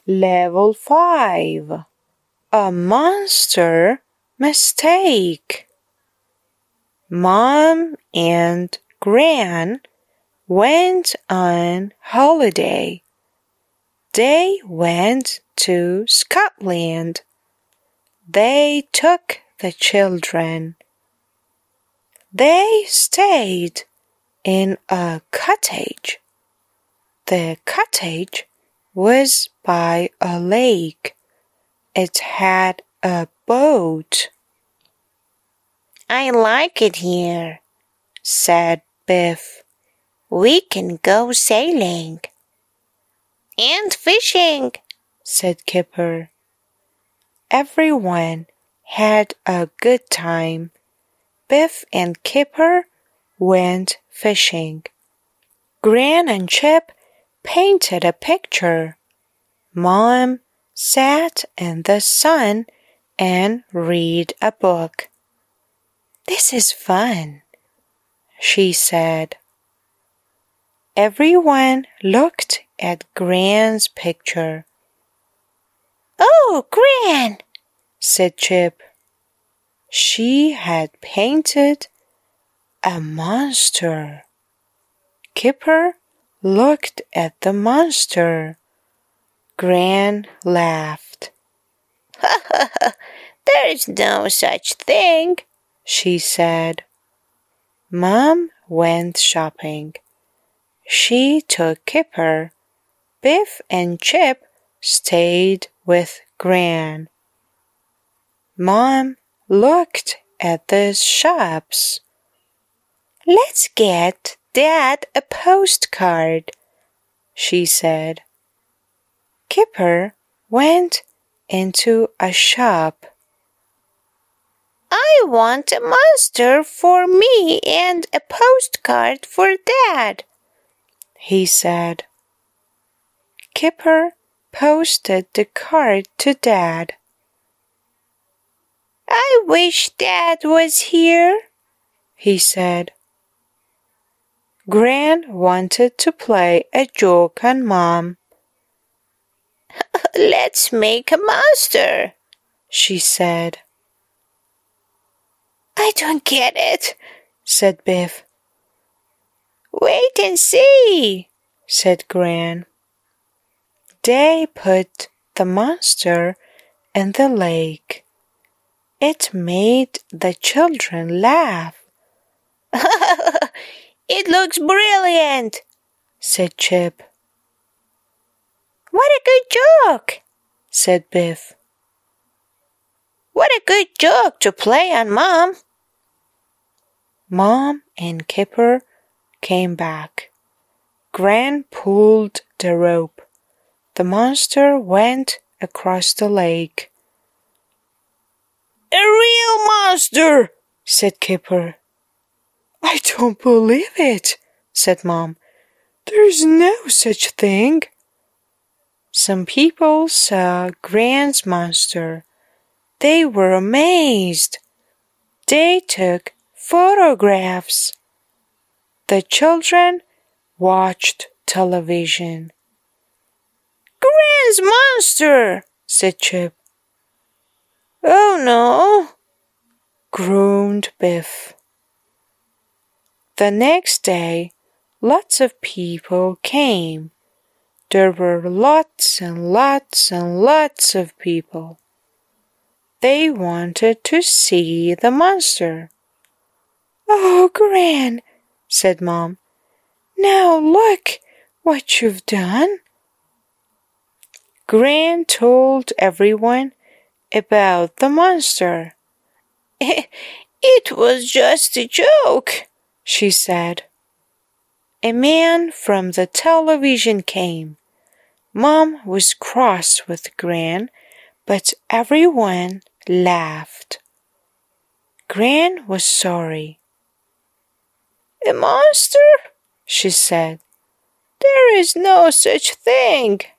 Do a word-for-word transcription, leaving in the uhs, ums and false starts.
Level five. A monster mistake. Mom and Gran went on holiday. They went to Scotland. They took the children. They stayed in a cottage. The cottage was by a lake. It had a boat. I like it here, said Biff. We can go sailing. And fishing, said Kipper. Everyone had a good time. Biff and Kipper went fishing. Gran and Chip painted a picture. Mom sat in the sun and read a book. This is fun, she said. Everyone looked at Gran's picture. Oh, Gran, said Chip. She had painted a monster. Kipper looked at the monster. Gran laughed. There is no such thing, she said. Mom went shopping. She took Kipper. Biff and Chip stayed with Gran. Mom looked at the shops. Let's get Dad a postcard, she said. Kipper went into a shop. I want a monster for me and a postcard for Dad, he said. Kipper posted the card to Dad. I wish Dad was here, he said. Gran wanted to play a joke on Mom. Let's make a monster, she said. I don't get it, said Biff. Wait and see, said Gran. They put the monster in the lake. It made the children laugh. It looks brilliant, said Chip. What a good joke, said Biff. What a good joke to play on Mom. Mom and Kipper came back. Gran pulled the rope. The monster went across the lake. A real monster, said Kipper. I don't believe it, said Mom. There's no such thing. Some people saw Gran's monster. They were amazed. They took photographs. The children watched television. Gran's monster, said Chip. Oh no, groaned Biff. The next day, lots of people came. There were lots and lots and lots of people. They wanted to see the monster. Oh, Gran, said Mom. Now look what you've done. Gran told everyone about the monster. It was just a joke, she said. A man from the television came. Mom was cross with Gran, but everyone laughed. Gran was sorry. A monster? She said. There is no such thing.